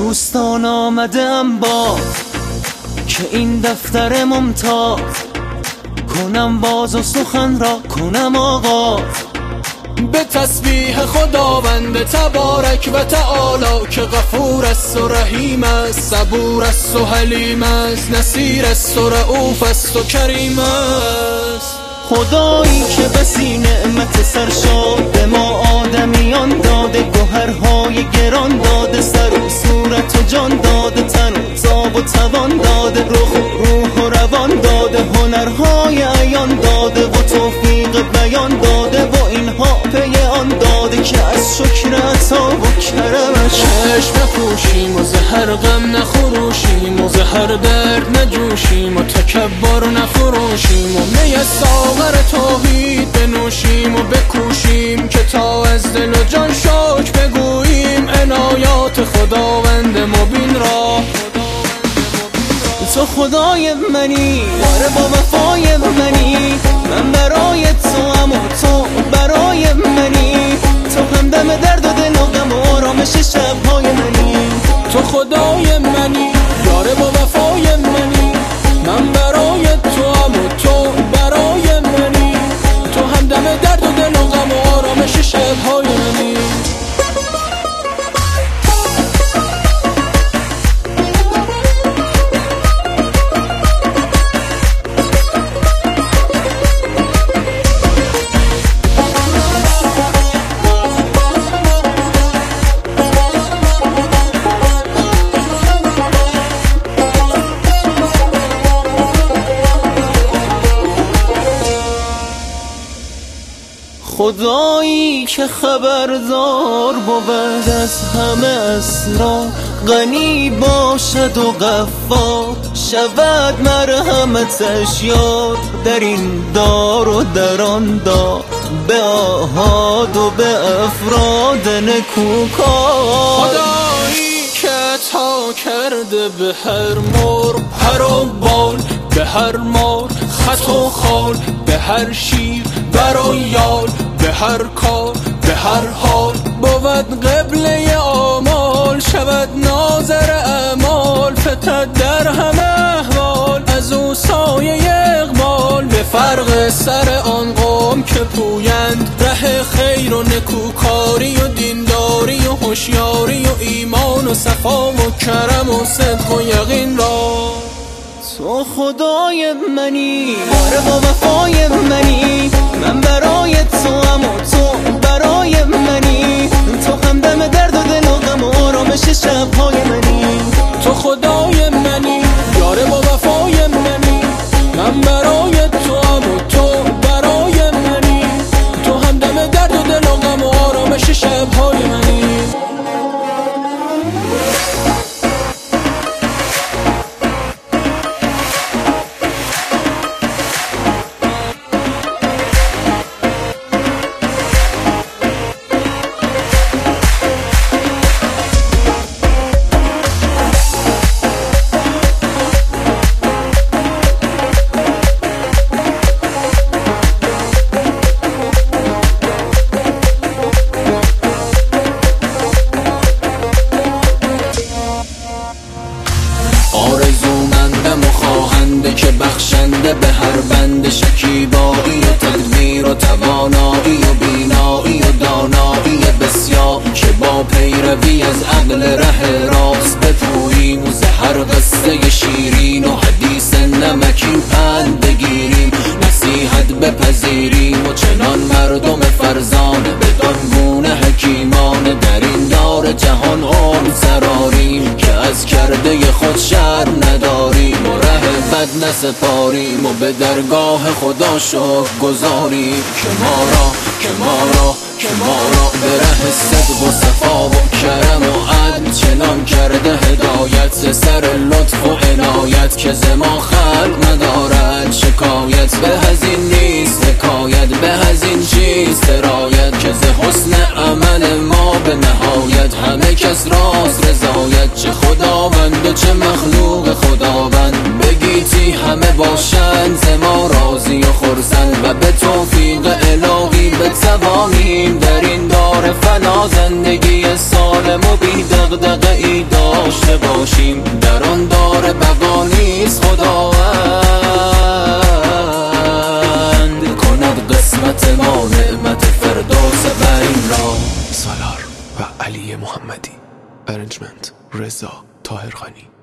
دوستان آمدم با که این دفتر ممتاز کنم باز و سخن را کنم آغاز به تسبیح خداوند تبارک و تعالی که غفور است و رحیم است، صبور است و حلیم است، نصیر است و رؤوف است و کریم است. خدایی که بسی نعمت سرشاد به ما آدمیان داده، گوهرهای گران داده، سر و صورت و جان داده، تن و تاب و توان داده، رخ و روح و روان داده، هنرهای عیان داده و توفیق بیان داده و اینها پی آن داده که از شکر عطا و کرمش چشم نپوشیم و زهر غم نخروشیم و زهر درد نجوشیم و تکبر نفروشیم و می ساغر توحید بنوشیم و بکوشیم که تا از دل و جان شکر بگوییم عنایات خداوند مبین را. تو خدای منی، آره با وفای منی، من برای تو هم و تو برای منی، تو همدم درد و دل و غم و آرامش شبهای منی. تو خدای منی، یاره با وفای منی، من برای تو هم و تو برای منی، تو همدم درد و دل و غم و آرامش شبهای منی. خدایی که خبردار بود از همه اسرار، غنی باشد و غفار شود مرحمتش یاد، در این دار و در آن دار، به آحاد و به افراد نکوکار. خدایی که عطا کرده به هر مرغ پر و بال، به هر مار خط و خال، به هر شیر بر و یال، به هر کار به هر حال بود قبله آمال، شود ناظر اعمال، فتد در همه احوال از او سایه اقبال، به فرق سر آن قوم که پویند ره خیر و نکوکاری و دینداری و هوشیاری و ایمان و صفا و کرم و صدق و یقین را. تو خدای منی، آره با وفای منی، من برای تو هم و تو برای منی، تو همدم درد و دل و غم و آرامش شبهای منی. تو خدای منی، یاره با وفای منی، من برای تو هم و تو برای منی، تو همدم درد و دل و غم و آرامش شبهای منی. آرزومندم و خواهنده که بخشنده به هر بند، شکیبایی و تدبیر و توانایی و بینایی و دانایی بسیار، که با پیروی از عقل ره راست بپوییم و زهر قصه شیرین و حدیث نمکین پند بگیریم، نصیحت بپذیریم و چنان مردم فرزانه بدان گونه حکیمانه در این دار جهان عمر سراریم، که از کرده خود شرم نداریم و ره بد نسپاریم و به درگاه خدا شکر گذاریم که ما را به ره صدق و صفا و کرم و عدل چنان کرده هدایت، ز سر لطف و عنایت که ز ما خلق ندارد شکایت، به هزین نیست حکایت، به هزین چیز درایت، که ز حسن عمل ما به نهایت همه کس راست رضایت، چه خداوند و چه مخلوق خداوند بگیتی همه باشند ز ما راضی و خرسند، و به توفیق الهی بتوانیم در این دار فنا زندگی سالم و بی دغدغه ای داشت ارنجمنت رضا طاهرخانی.